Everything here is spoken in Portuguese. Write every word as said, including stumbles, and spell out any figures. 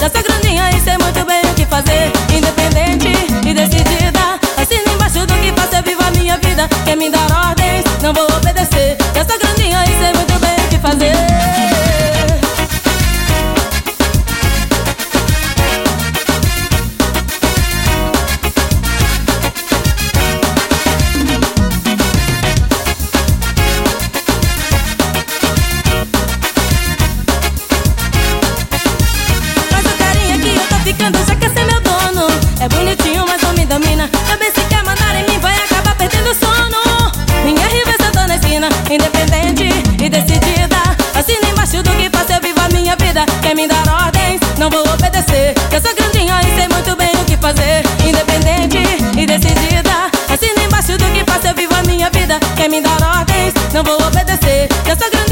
Já sou grandinha e sei muito bem o que fazer. Independente e decidida, assina embaixo do que faço, eu vivo a minha vida. Quer me dar ordens, não vou obedecer. Já sou grandinha e sei muito bem o que fazer. Já quer ser meu dono. É bonitinho, mas não me domina. Também se quer mandar em mim, vai acabar perdendo o sono. Minha revista tô na esquina, independente e decidida. Assina embaixo do que faço, eu vivo a minha vida. Quer me dar ordens, não vou obedecer. Eu sou grandinha e sei muito bem o que fazer. Independente e decidida, assina embaixo do que faço, eu vivo a minha vida. Quer me dar ordens, não vou obedecer. Eu sou